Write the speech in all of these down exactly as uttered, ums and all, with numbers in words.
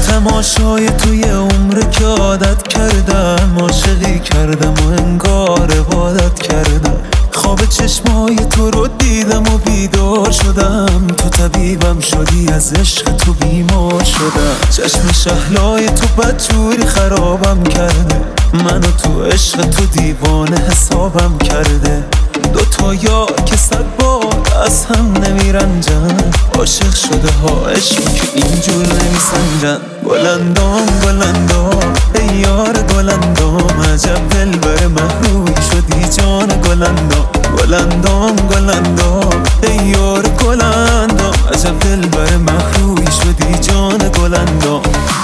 تماشای توی عمر که عادت کردم، عاشقی کردم و انگار عبادت کردم. خواب چشمای تو رو دیدم و بیدار شدم، تو طبیبم شدی، از عشق تو بیمار شدم. چشم شهلای تو بدجوری خرابم کرده، منو تو عشق تو دیوانه حسابم کرده. دوتا یار که صد بار از هم نمیرنجن، عاشق شده ها عشق که اینجور نمیسنجن. گلندام گلندام ای یار گلندام، عجب دلبر محروی شدی جان گلندام. گلندام گلندام ای یار گلندام، عجب دلبر محروی شدی جان گلندام.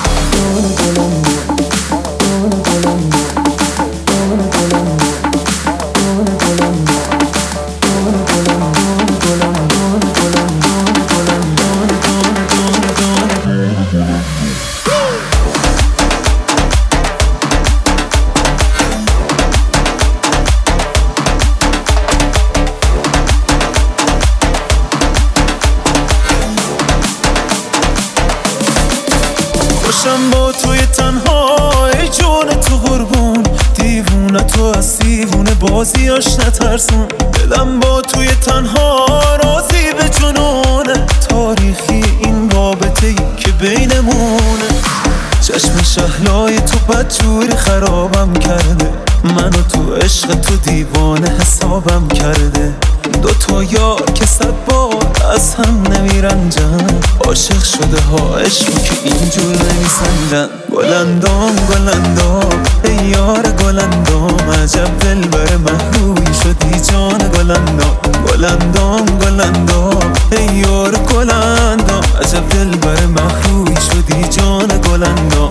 خوشم با توی تنهای جون تو قربون، دیوونه تو از دیوونه بازیاش نترسون. دلم با توی تنها راضی به جنونه، تاریخی این رابطه ای که بینمونه. چشم شهلای تو بدجوری خرابم کرده، منو تو عشق تو دیوانه حسابم کرده. دوتا یار که صد بار از هم نمیرنجن، عاشق شده ها عشق که اینجور نمیسنجن. گلندام گلندام ای یار گلندام، عجب دلبر محروی شدی جان گلندام. گلندام گلندام ای یار گلندام، عجب دلبر محروی شدی جان گلندام.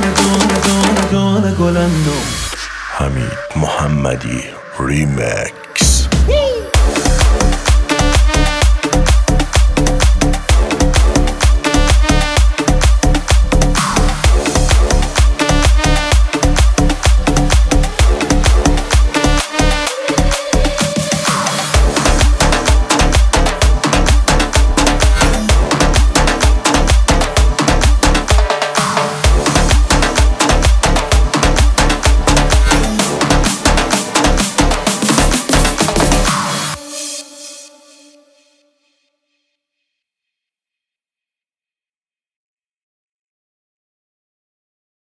حمید محمدی ریمیک.